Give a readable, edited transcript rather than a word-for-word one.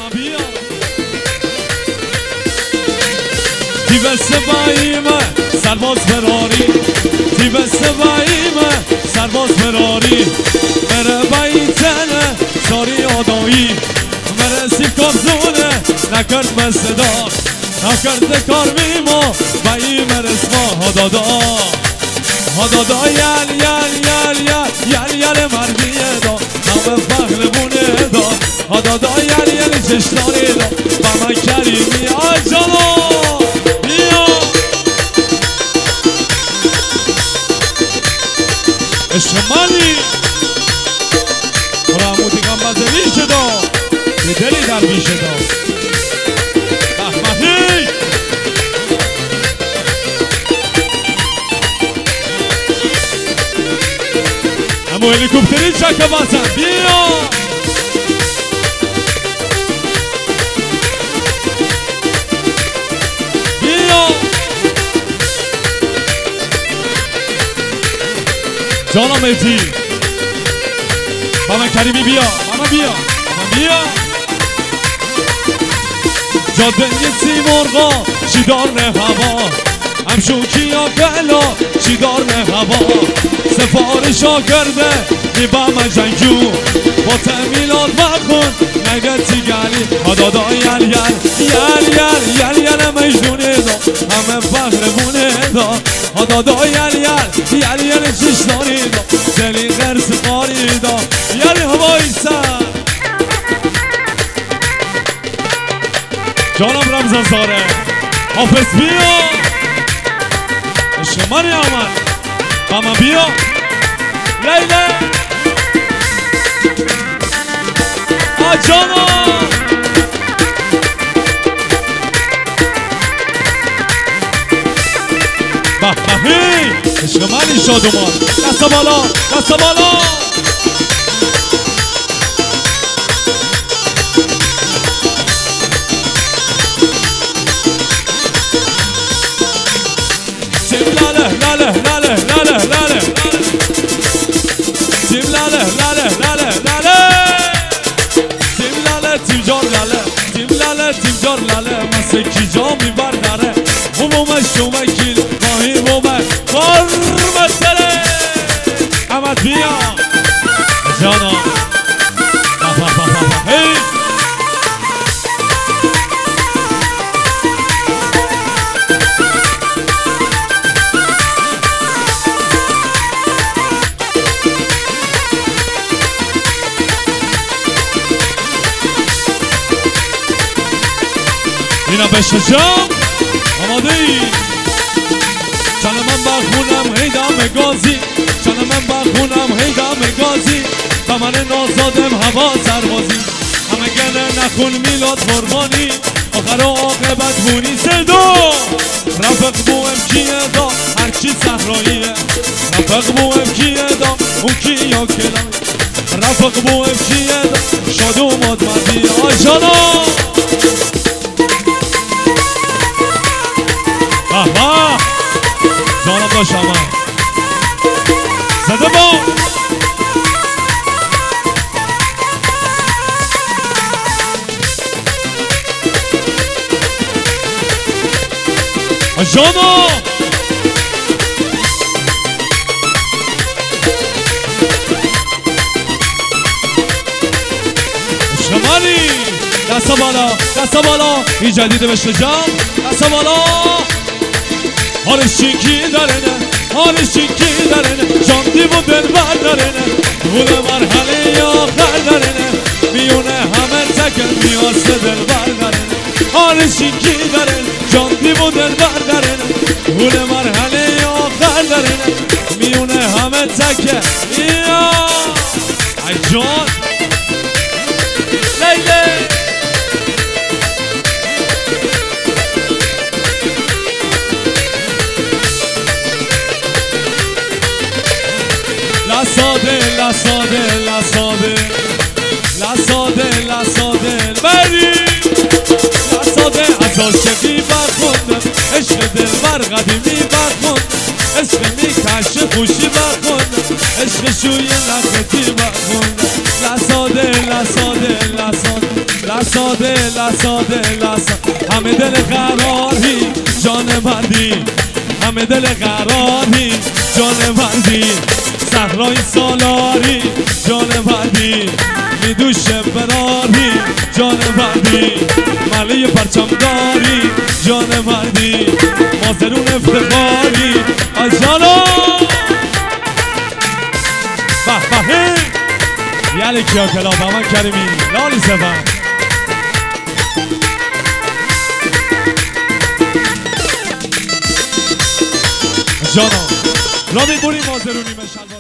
اما بیا تیبسته باییمه سرباز فراری تیبسته باییمه سرباز فراری مره باییتنه ساری آدایی مره سی کابزونه نکرد مستدار نکرد کار میما باییمه رسما هدادا هدادا یل یل یل یل یل یل مردیه دا نام فخر بونه دا هدادا یل یل چشتانی دا با من کریمی آجالا بیا اشمالی راموتی کم بزنی شدا به دلی در بی شدا احمدی امو هلیکوپتری چکه بازن بیا بیا جانا میتی بابا کریمی بیا بابا بیا بابا بیا جاده سی مرغا چی دار نه هوا هم شوکی یا بلا چی دار نه هوا سفارشا کرده میبام جنگو با تمیلات بخون نگتی گلی هدادا یل یل یل یل یل یل مجنونه دا همه فخر بونه دا هدادا یل یل یل یل چشتانی دا دلی غرس قاری دا یلی هوایی سر جانم رمزان زاره حافظ بیا شماری آمد ماما بیا لیله آجانا بهی عشق منی شادومان دست بالا دست بالا سیم لاله لاله لاله لاله لاله سیم لاله لاله لاله لاله سیم لاله تیم جار لاله تیم لاله تیم جار لاله مثل کی جا میبر داره بومه شومه کیل ماهی بومه کار مسئله احمد بیا جانا هی اینا بشه جام آماده ای چنه من بخونم هیدم گازی چنه من بخونم هیدم گازی و من نازادم هوا سربازی همه گله نخون میلاد قربانی آخر عاقبت بونی سدو رفق بوهم کیه دا هرچی صحراییه رفق بوهم کیه دا اون کی یا کلای رفق بوهم کیه دا شادو مادمدی آشانا آها جانم داشت همه زده با جانا شمالی دست بالا دست بالا این جدیده بشه جام دست بالا حالش چینکی داره نه حالش چینکی داره نه جاندی و دل بر داره نه گونه مرحله آخر داره نه میونه همه تکن میاسته دل بر داره نه حالش چینکی داره نه جاندی و دل بر داره نه گونه مرحله آخر داره نه میونه همه تکن یا ای جان لیله La sade, la sade, la sade, la sade, la sade, beri. La sade, az عاشقی بخوندم عشق دلبر قدیمی بخوندم عشق میکش خوشی بخوندم عشق شوی نختی بخوندم La sade, la sade, la sade, la sade, لحظا همه دل قراری جان مردی همه دل قراری جان مردی صحرای سالاری جان مردی میدوشه براری جان مردی ملی پرچمداری جان مردی مازرون افتخاری آجالا به به یلی کیا کلا دامن کریمی لالی سفن جانا را ببوری مازرونی مشل